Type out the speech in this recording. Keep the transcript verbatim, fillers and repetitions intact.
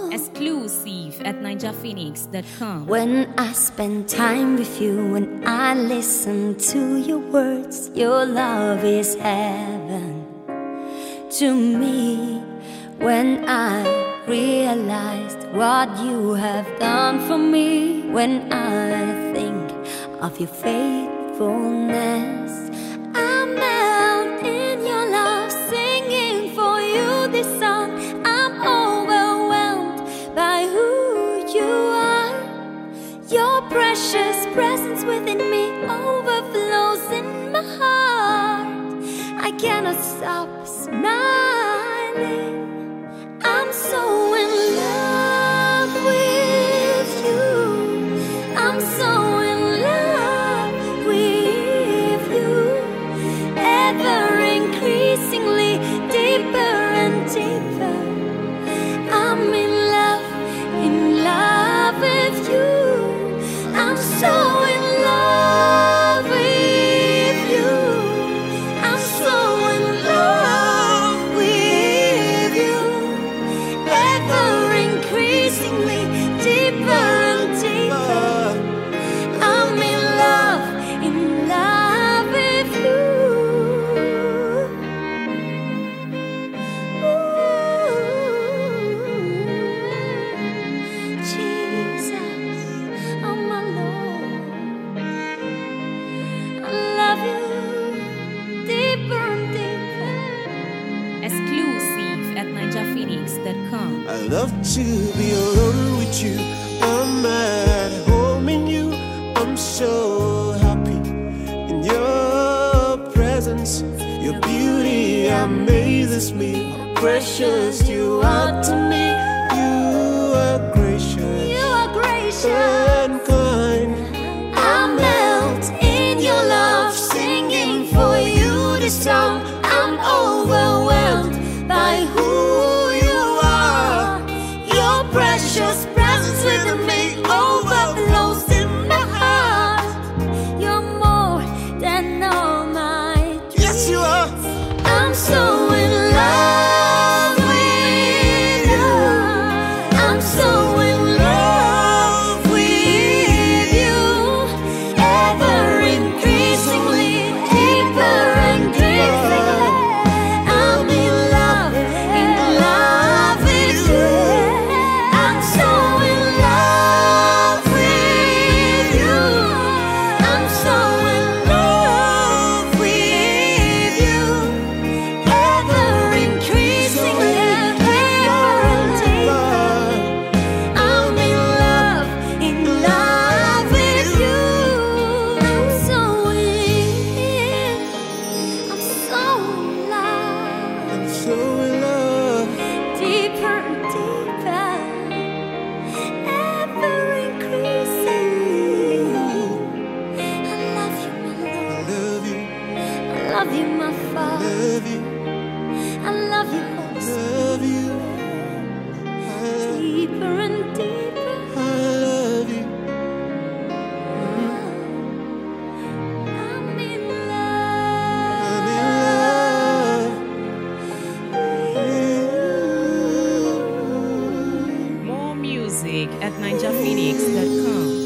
Exclusive at ninja phoenix dot com. When I spend time with you, when I listen to your words, your love is heaven to me. When I realized what you have done for me, when I think of your faithfulness, I melt in your love, singing for you this song. I'm overwhelmed by who you are. Your precious presence within me overflows in my heart. I cannot stop smiling. I'm so in love with you. I'm so in love with you. Ever increasingly deeper and deeper. I'm in love, in love with you. I'm so in love with you. I'm so in love with you. Ever increasingly deeper and deeper. I'm in love, in love with you. Ooh, Jesus, oh my Lord, I love you deeper and deeper. Exclusive at ninja phoenix dot com. I love to be alone with you. I'm at home in you. I'm so happy in your presence. Your beauty amazes me. How precious you are to me. You are gracious You are gracious. and kind. I melt in your love, singing for you this song. I'm overwhelmed by who you are. Your precious presence within me overflows in my heart. You're more than all my dreams. Yes, you are. I'm so in love with you. I'm so in love with you. Ever increasingly deeper and deeper. I'm in love, in love with you. I'm so in love with you. I'm so in love with you. Ever increasingly deeper and deeper. I'm in love, in love with you. I'm so in, I'm so in love, So in love. deeper and deeper, ever increasingly. I love you, my I Lord. love you. I love you, my Father. Love you. I love you, Holy Spirit. Love you. I, Deeper and deeper. I love you. I'm in I'm in love. love. More music at ninja phoenix dot com.